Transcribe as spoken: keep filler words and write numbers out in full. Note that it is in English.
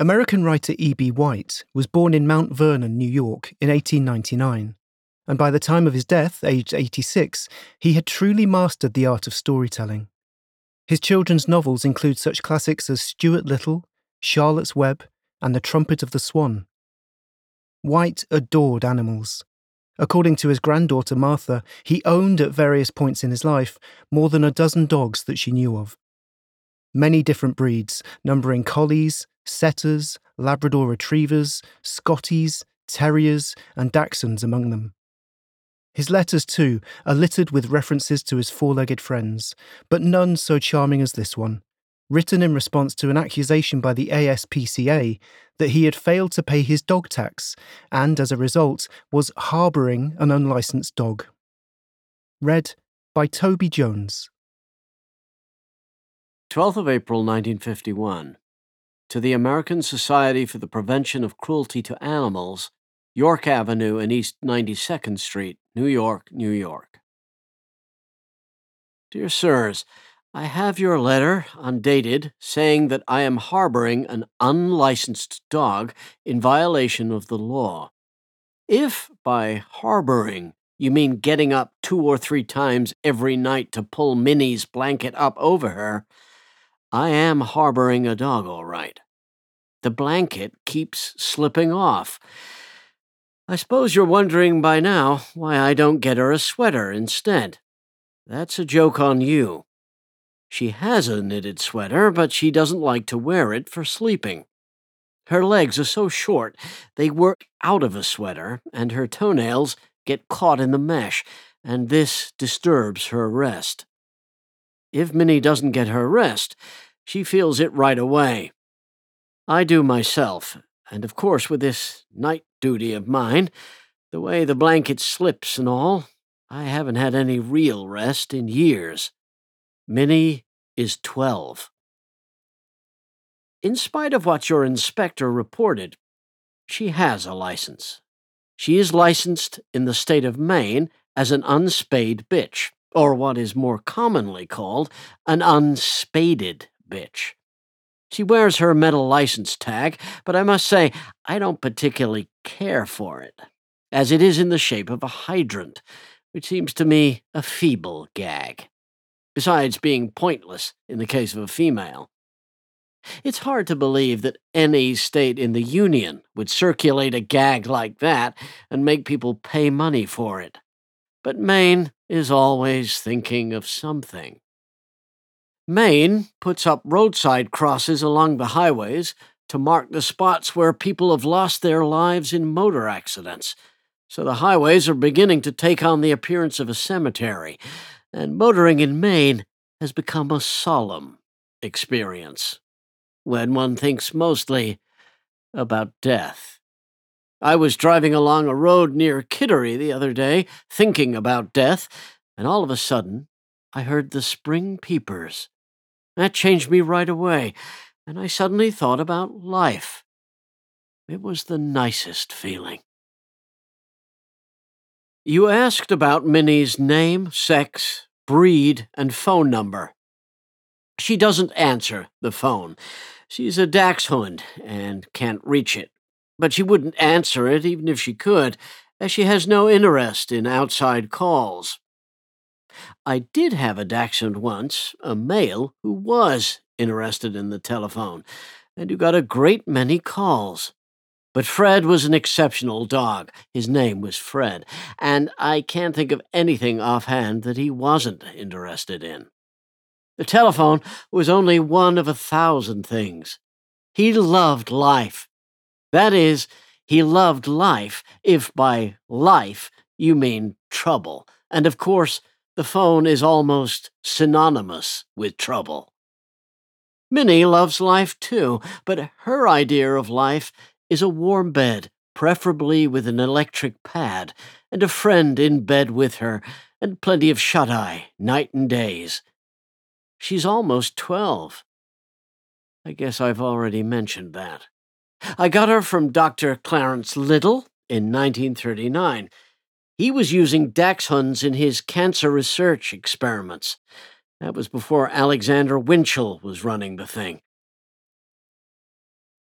American writer E B. White was born in Mount Vernon, New York, in eighteen ninety-nine, and by the time of his death, aged eighty-six, he had truly mastered the art of storytelling. His children's novels include such classics as Stuart Little, Charlotte's Web, and The Trumpet of the Swan. White adored animals. According to his granddaughter Martha, he owned at various points in his life more than a dozen dogs that she knew of. Many different breeds, numbering collies, setters, Labrador retrievers, Scotties, terriers, and dachshunds among them. His letters, too, are littered with references to his four-legged friends, but none so charming as this one, written in response to an accusation by the A S P C A that he had failed to pay his dog tax and, as a result, was harbouring an unlicensed dog. Read by Toby Jones. twelfth of April nineteen fifty-one. To the American Society for the Prevention of Cruelty to Animals, York Avenue and East ninety-second Street, New York, New York. Dear Sirs, I have your letter, undated, saying that I am harboring an unlicensed dog in violation of the law. If by harboring you mean getting up two or three times every night to pull Minnie's blanket up over her, I am harboring a dog all right. The blanket keeps slipping off. I suppose you're wondering by now why I don't get her a sweater instead. That's a joke on you. She has a knitted sweater, but she doesn't like to wear it for sleeping. Her legs are so short they work out of a sweater, and her toenails get caught in the mesh, and this disturbs her rest. If Minnie doesn't get her rest, she feels it right away. I do myself, and of course with this night duty of mine, the way the blanket slips and all, I haven't had any real rest in years. Minnie is twelve. In spite of what your inspector reported, she has a license. She is licensed in the state of Maine as an unspayed bitch, or what is more commonly called an unspaded bitch. She wears her metal license tag, but I must say I don't particularly care for it, as it is in the shape of a hydrant, which seems to me a feeble gag, besides being pointless in the case of a female. It's hard to believe that any state in the Union would circulate a gag like that and make people pay money for it. But Maine is always thinking of something. Maine puts up roadside crosses along the highways to mark the spots where people have lost their lives in motor accidents. So the highways are beginning to take on the appearance of a cemetery, and motoring in Maine has become a solemn experience, when one thinks mostly about death. I was driving along a road near Kittery the other day, thinking about death, and all of a sudden I heard the spring peepers. That changed me right away, and I suddenly thought about life. It was the nicest feeling. You asked about Minnie's name, sex, breed, and phone number. She doesn't answer the phone. She's a dachshund and can't reach it. But she wouldn't answer it even if she could, as she has no interest in outside calls. I did have a dachshund once, a male, who was interested in the telephone, and who got a great many calls. But Fred was an exceptional dog. His name was Fred, and I can't think of anything offhand that he wasn't interested in. The telephone was only one of a thousand things. He loved life. That is, he loved life, if by life you mean trouble. And of course, the phone is almost synonymous with trouble. Minnie loves life too, but her idea of life is a warm bed, preferably with an electric pad, and a friend in bed with her, and plenty of shut-eye, night and days. She's almost twelve. I guess I've already mentioned that. I got her from Doctor Clarence Little in nineteen thirty-nine. He was using dachshunds in his cancer research experiments. That was before Alexander Winchell was running the thing.